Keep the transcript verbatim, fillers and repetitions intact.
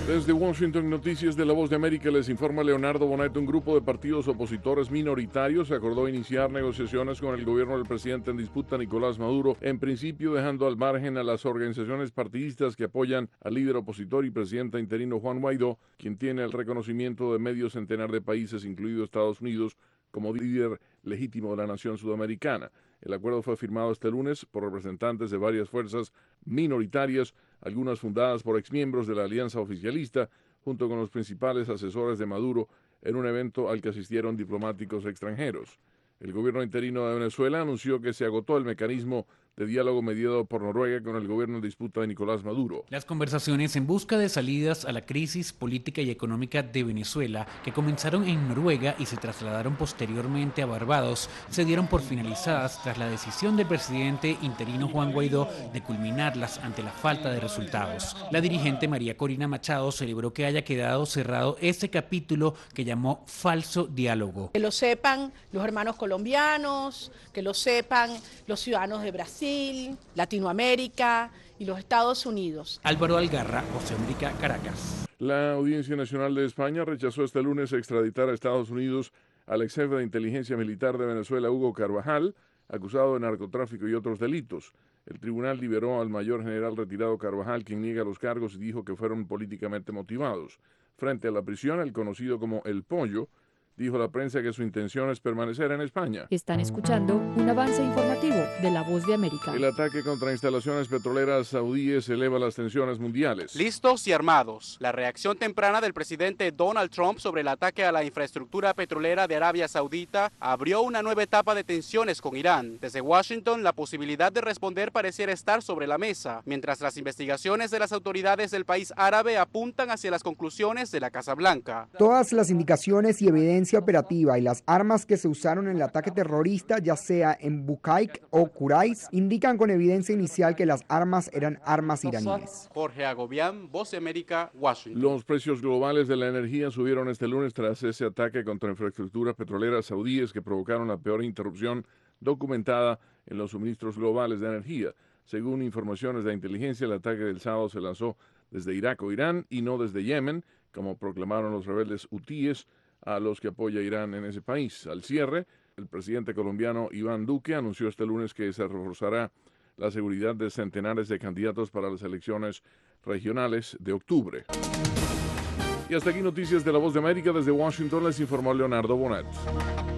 Desde Washington, Noticias de la Voz de América, les informa Leonardo Bonet. Un grupo de partidos opositores minoritarios acordó iniciar negociaciones con el gobierno del presidente en disputa, Nicolás Maduro, en principio dejando al margen a las organizaciones partidistas que apoyan al líder opositor y presidente interino Juan Guaidó, quien tiene el reconocimiento de medio centenar de países, incluido Estados Unidos, como líder legítimo de la nación sudamericana. El acuerdo fue firmado este lunes por representantes de varias fuerzas minoritarias, algunas fundadas por exmiembros de la alianza oficialista, junto con los principales asesores de Maduro, en un evento al que asistieron diplomáticos extranjeros. El gobierno interino de Venezuela anunció que se agotó el mecanismo de diálogo mediado por Noruega con el gobierno en disputa de Nicolás Maduro. Las conversaciones en busca de salidas a la crisis política y económica de Venezuela, que comenzaron en Noruega y se trasladaron posteriormente a Barbados, se dieron por finalizadas tras la decisión del presidente interino Juan Guaidó de culminarlas ante la falta de resultados. La dirigente María Corina Machado celebró que haya quedado cerrado ese capítulo que llamó falso diálogo. Que lo sepan los hermanos colombianos, que lo sepan los ciudadanos de Brasil, Latinoamérica y los Estados Unidos. Álvaro Algarra, Voz de América, Caracas. La Audiencia Nacional de España rechazó este lunes extraditar a Estados Unidos al ex jefe de inteligencia militar de Venezuela, Hugo Carvajal, acusado de narcotráfico y otros delitos. El tribunal liberó al mayor general retirado Carvajal, quien niega los cargos y dijo que fueron políticamente motivados. Frente a la prisión, el conocido como El Pollo dijo a la prensa que su intención es permanecer en España. Están escuchando un avance informativo de La Voz de América. El ataque contra instalaciones petroleras saudíes eleva las tensiones mundiales. Listos y armados. La reacción temprana del presidente Donald Trump sobre el ataque a la infraestructura petrolera de Arabia Saudita abrió una nueva etapa de tensiones con Irán. Desde Washington, la posibilidad de responder pareciera estar sobre la mesa, mientras las investigaciones de las autoridades del país árabe apuntan hacia las conclusiones de la Casa Blanca. Todas las indicaciones y evidencias operativa y las armas que se usaron en el ataque terrorista, ya sea en Bukaik o Kurais, indican con evidencia inicial que las armas eran armas iraníes. Jorge Agobián, Voz de América, Washington. Los precios globales de la energía subieron este lunes tras ese ataque contra infraestructuras petroleras saudíes que provocaron la peor interrupción documentada en los suministros globales de energía. Según informaciones de inteligencia, el ataque del sábado se lanzó desde Irak o Irán y no desde Yemen, como proclamaron los rebeldes hutíes, a los que apoya Irán en ese país. Al cierre, el presidente colombiano Iván Duque anunció este lunes que se reforzará la seguridad de centenares de candidatos para las elecciones regionales de octubre. Y hasta aquí noticias de La Voz de América. Desde Washington les informó Leonardo Bonet.